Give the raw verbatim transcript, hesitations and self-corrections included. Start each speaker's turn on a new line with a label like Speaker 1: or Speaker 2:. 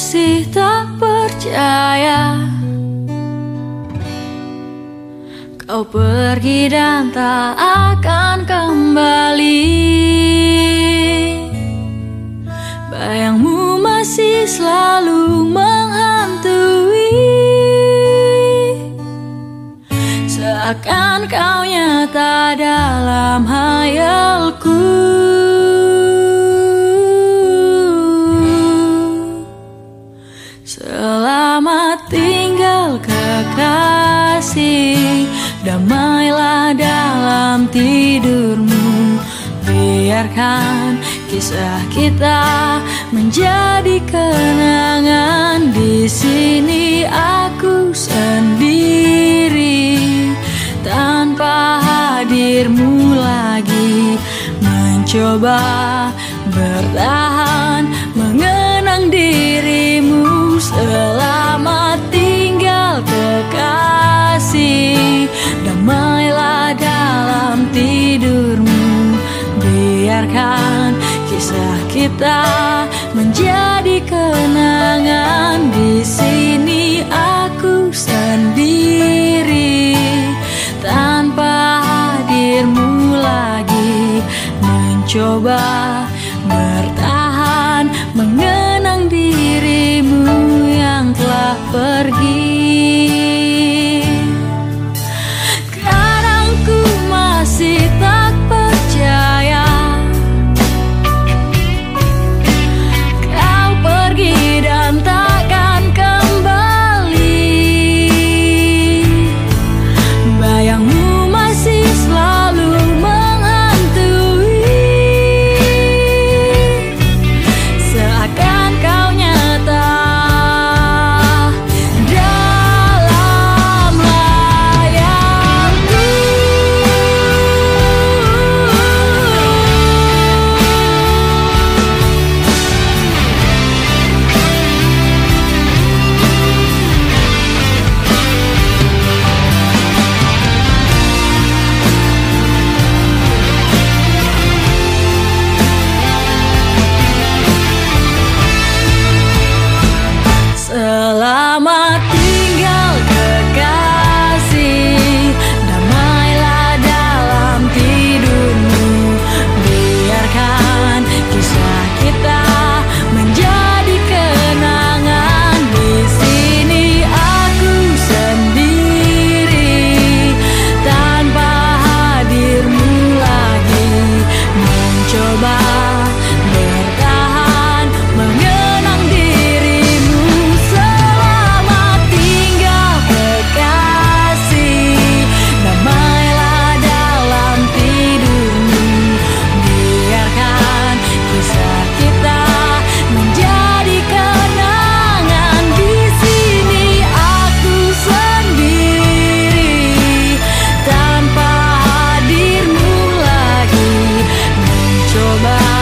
Speaker 1: masih tak percaya kau pergi dan tak akan kembali. Bayangmu masih selalu menghantui, seakan kau nyata dalam hayalku. Selamat tinggal kekasih, damailah dalam tidurmu. Biarkan kisah kita menjadi kenangan. Di sini aku sendiri, tanpa hadirmu lagi, mencoba bertahan mengenang dirimu. Selamat tinggal kekasih, damailah dalam tidurmu. Biarkan kisah kita menjadi kenangan. Di sini aku sendiri, tanpa hadirmu lagi, mencoba bertahan mengenang dirimu yang telah pergi. Kadang ku masih tak percaya kau pergi dan takkan kembali. Bayangmu masih selalu menghantui, seakan kau nyata dalam layarku. Selamat tinggal kekasih, damailah dalam tidurmu. Biarkan kisah kita menjadi kenangan. Di sini aku sendiri, tanpa hadirmu lagi, mencoba bertahan mengenang dirimu. Selamat tinggal kekasih, damailah dalam tidurmu. Biarkan kisah kita menjadi kenangan. Di sini aku sendiri, tanpa hadirmu lagi, mencoba